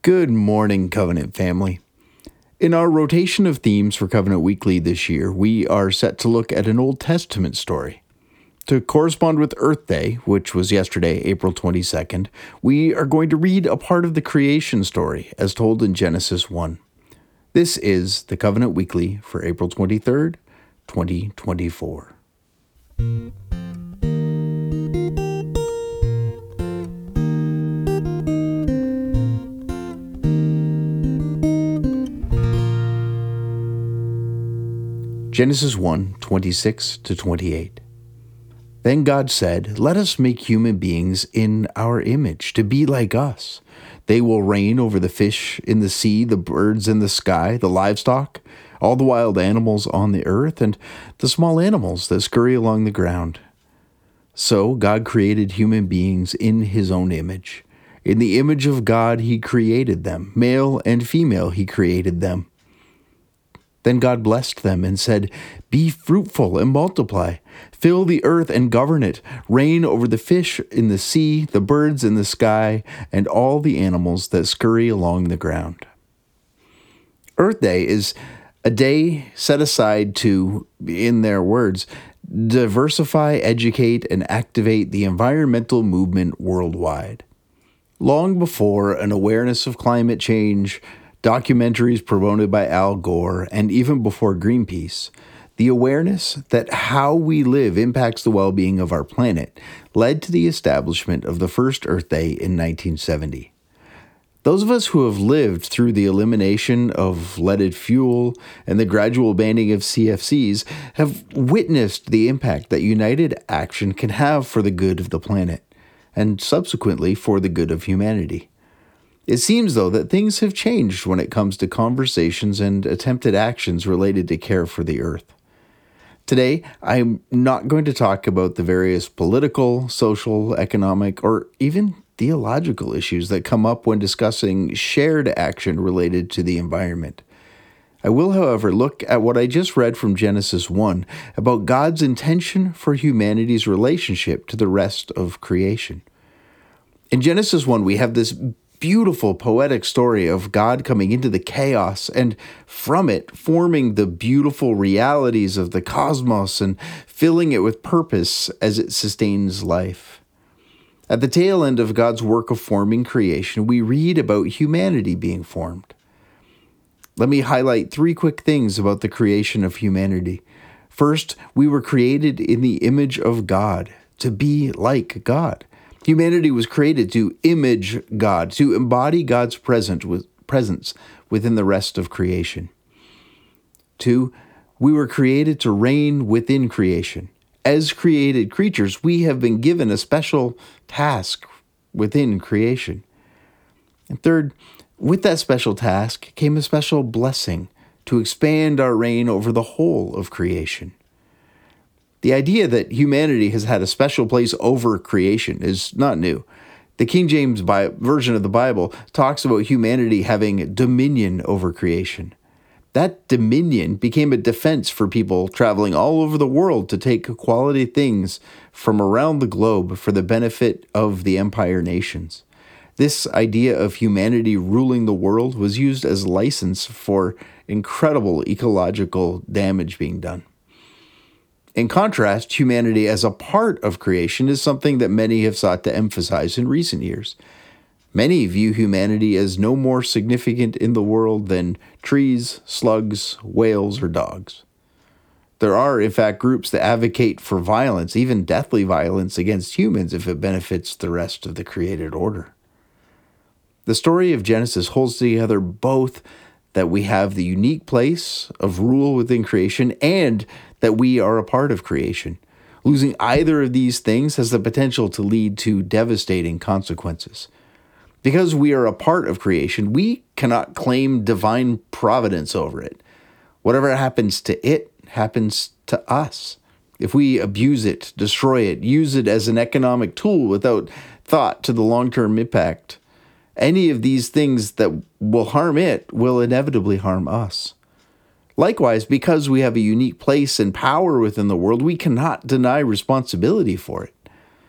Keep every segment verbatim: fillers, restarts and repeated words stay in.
Good morning, Covenant family. In our rotation of themes for Covenant Weekly this year, we are set to look at an Old Testament story. To correspond with Earth Day, which was yesterday, April twenty-second, we are going to read a part of the creation story as told in Genesis one. This is the Covenant Weekly for April twenty-third, twenty twenty-four. Genesis one, twenty-six to twenty-eight. Then God said, "Let us make human beings in our image, to be like us. They will reign over the fish in the sea, the birds in the sky, the livestock, all the wild animals on the earth, and the small animals that scurry along the ground." So God created human beings in his own image. In the image of God he created them. Male and female he created them. Then God blessed them and said, "Be fruitful and multiply. Fill the earth and govern it. Reign over the fish in the sea, the birds in the sky, and all the animals that scurry along the ground." Earth Day is a day set aside to, in their words, diversify, educate, and activate the environmental movement worldwide. Long before an awareness of climate change, documentaries promoted by Al Gore, and even before Greenpeace, the awareness that how we live impacts the well-being of our planet led to the establishment of the first Earth Day in nineteen seventy. Those of us who have lived through the elimination of leaded fuel and the gradual banning of C F Cs have witnessed the impact that united action can have for the good of the planet, and subsequently for the good of humanity. It seems, though, that things have changed when it comes to conversations and attempted actions related to care for the earth. Today, I'm not going to talk about the various political, social, economic, or even theological issues that come up when discussing shared action related to the environment. I will, however, look at what I just read from Genesis one about God's intention for humanity's relationship to the rest of creation. In Genesis one, we have this beautiful poetic story of God coming into the chaos and from it forming the beautiful realities of the cosmos and filling it with purpose as it sustains life. At the tail end of God's work of forming creation, we read about humanity being formed. Let me highlight three quick things about the creation of humanity. First, we were created in the image of God, to be like God. Humanity was created to image God, to embody God's present with, presence within the rest of creation. Two, we were created to reign within creation. As created creatures, we have been given a special task within creation. And third, with that special task came a special blessing to expand our reign over the whole of creation. The idea that humanity has had a special place over creation is not new. The King James Bi- Version of the Bible talks about humanity having dominion over creation. That dominion became a defense for people traveling all over the world to take quality things from around the globe for the benefit of the empire nations. This idea of humanity ruling the world was used as license for incredible ecological damage being done. In contrast, humanity as a part of creation is something that many have sought to emphasize in recent years. Many view humanity as no more significant in the world than trees, slugs, whales, or dogs. There are, in fact, groups that advocate for violence, even deathly violence, against humans if it benefits the rest of the created order. The story of Genesis holds together both that we have the unique place of rule within creation and that we are a part of creation. Losing either of these things has the potential to lead to devastating consequences. Because we are a part of creation, we cannot claim divine providence over it. Whatever happens to it happens to us. If we abuse it, destroy it, use it as an economic tool without thought to the long-term impact, any of these things that will harm it will inevitably harm us. Likewise, because we have a unique place and power within the world, we cannot deny responsibility for it.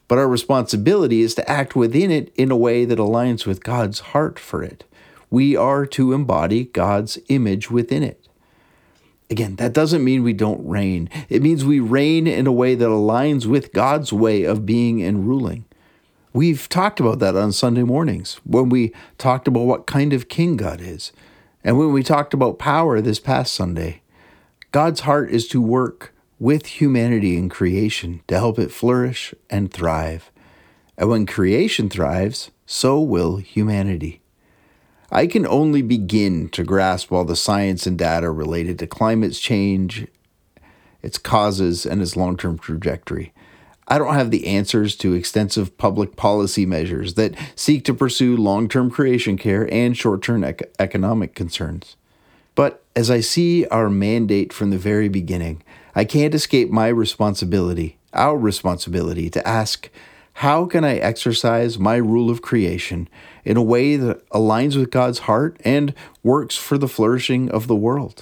but our responsibility is to act within it in a way that aligns with God's heart for it. We are to embody God's image within it. Again, that doesn't mean we don't reign. It means we reign in a way that aligns with God's way of being and ruling. We've talked about that on Sunday mornings when we talked about what kind of king God is. And when we talked about power this past Sunday, God's heart is to work with humanity in creation to help it flourish and thrive. And when creation thrives, so will humanity. I can only begin to grasp all the science and data related to climate change, its causes, and its long-term trajectory. I don't have the answers to extensive public policy measures that seek to pursue long-term creation care and short-term ec- economic concerns. But as I see our mandate from the very beginning, I can't escape my responsibility, our responsibility, to ask, how can I exercise my rule of creation in a way that aligns with God's heart and works for the flourishing of the world?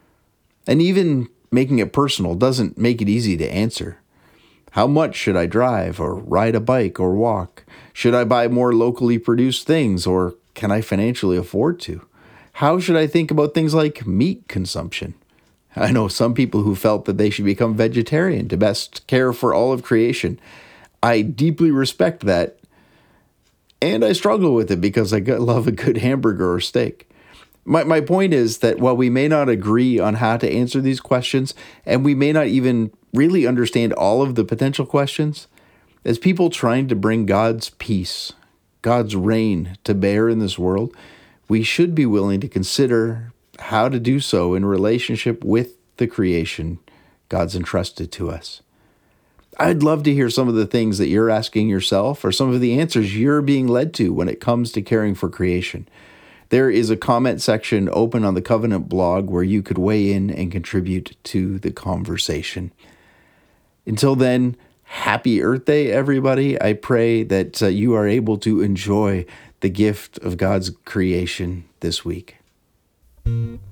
And even making it personal doesn't make it easy to answer. How much should I drive or ride a bike or walk? Should I buy more locally produced things, or can I financially afford to? How should I think about things like meat consumption? I know some people who felt that they should become vegetarian to best care for all of creation. I deeply respect that, and I struggle with it because I love a good hamburger or steak. My my point is that while we may not agree on how to answer these questions, and we may not even really understand all of the potential questions, as people trying to bring God's peace, God's reign to bear in this world, we should be willing to consider how to do so in relationship with the creation God's entrusted to us. I'd love to hear some of the things that you're asking yourself or some of the answers you're being led to when it comes to caring for creation. There is a comment section open on the Covenant blog where you could weigh in and contribute to the conversation. Until then, happy Earth Day, everybody. I pray that uh, you are able to enjoy the gift of God's creation this week.